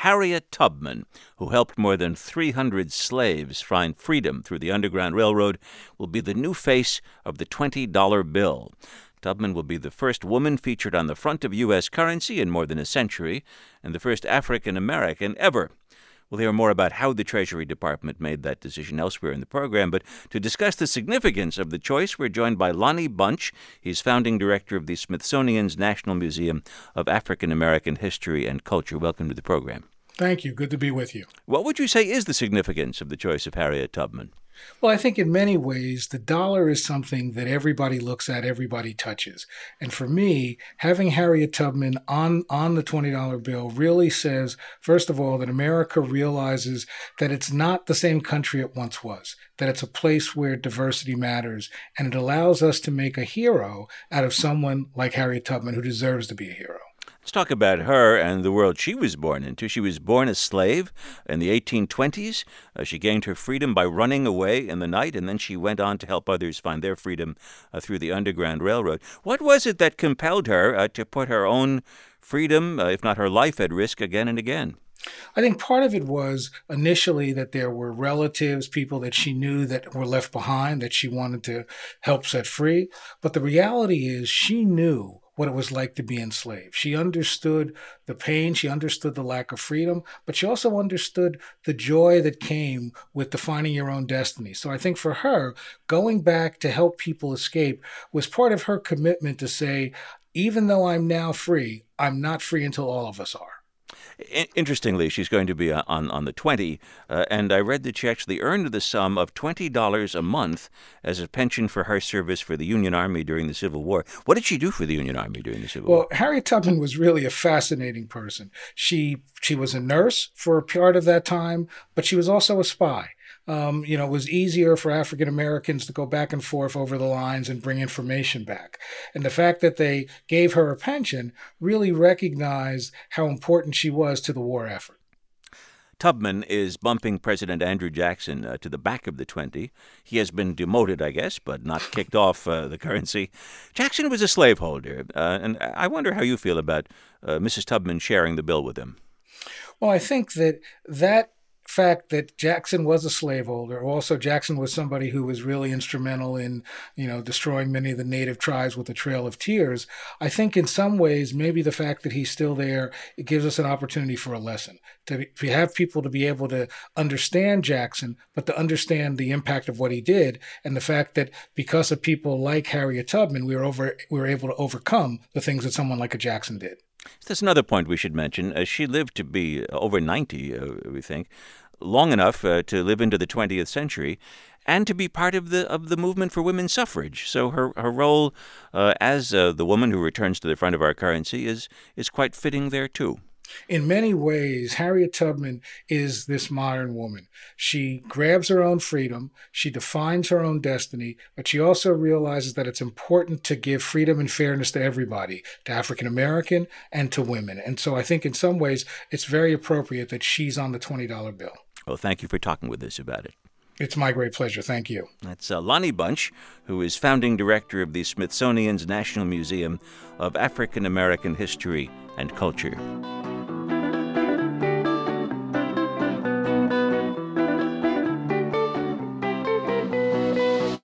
Harriet Tubman, who helped more than 300 slaves find freedom through the Underground Railroad, will be the new face of the $20 bill. Tubman will be the first woman featured on the front of U.S. currency in more than a century, and the first African-American ever. We'll hear more about how the Treasury Department made that decision elsewhere in the program, but to discuss the significance of the choice, we're joined by Lonnie Bunch. He's founding director of the Smithsonian's National Museum of African American History and Culture. Welcome to the program. Thank you. Good to be with you. What would you say is the significance of the choice of Harriet Tubman? Well, I think in many ways, the dollar is something that everybody looks at, everybody touches. And for me, having Harriet Tubman on the $20 bill really says, first of all, that America realizes that it's not the same country it once was, that it's a place where diversity matters, and it allows us to make a hero out of someone like Harriet Tubman who deserves to be a hero. Let's talk about her and the world she was born into. She was born a slave in the 1820s. She gained her freedom by running away in the night, and then she went on to help others find their freedom through the Underground Railroad. What was it that compelled her to put her own freedom, if not her life, at risk again and again? I think part of it was initially that there were relatives, people that she knew that were left behind, that she wanted to help set free. But the reality is she knew what it was like to be enslaved. She understood the pain, she understood the lack of freedom, but she also understood the joy that came with defining your own destiny. So I think for her, going back to help people escape was part of her commitment to say, even though I'm now free, I'm not free until all of us are. Interestingly, she's going to be on the 20, and I read that she actually earned the sum of $20 a month as a pension for her service for the Union Army during the Civil War. What did she do for the Union Army during the Civil War? Well, Harriet Tubman was really a fascinating person. She was a nurse for a part of that time, but she was also a spy. It was easier for African Americans to go back and forth over the lines and bring information back. And the fact that they gave her a pension really recognized how important she was to the war effort. Tubman is bumping President Andrew Jackson to the back of the 20. He has been demoted, I guess, but not kicked off the currency. Jackson was a slaveholder, and I wonder how you feel about Mrs. Tubman sharing the bill with him. Well, I think that fact that Jackson was a slaveholder, also Jackson was somebody who was really instrumental in, destroying many of the native tribes with the Trail of Tears. I think in some ways, maybe the fact that he's still there, it gives us an opportunity for a lesson. To have people to be able to understand Jackson, but to understand the impact of what he did, and the fact that because of people like Harriet Tubman, we were able to overcome the things that someone like a Jackson did. That's another point we should mention. She lived to be over 90, we think, long enough to live into the 20th century and to be part of the movement for women's suffrage. So her role as the woman who returns to the front of our currency is quite fitting there, too. In many ways, Harriet Tubman is this modern woman. She grabs her own freedom, she defines her own destiny, but she also realizes that it's important to give freedom and fairness to everybody, to African American and to women. And so I think in some ways, it's very appropriate that she's on the $20 bill. Well, thank you for talking with us about it. It's my great pleasure. Thank you. That's Lonnie Bunch, who is founding director of the Smithsonian's National Museum of African American History and Culture.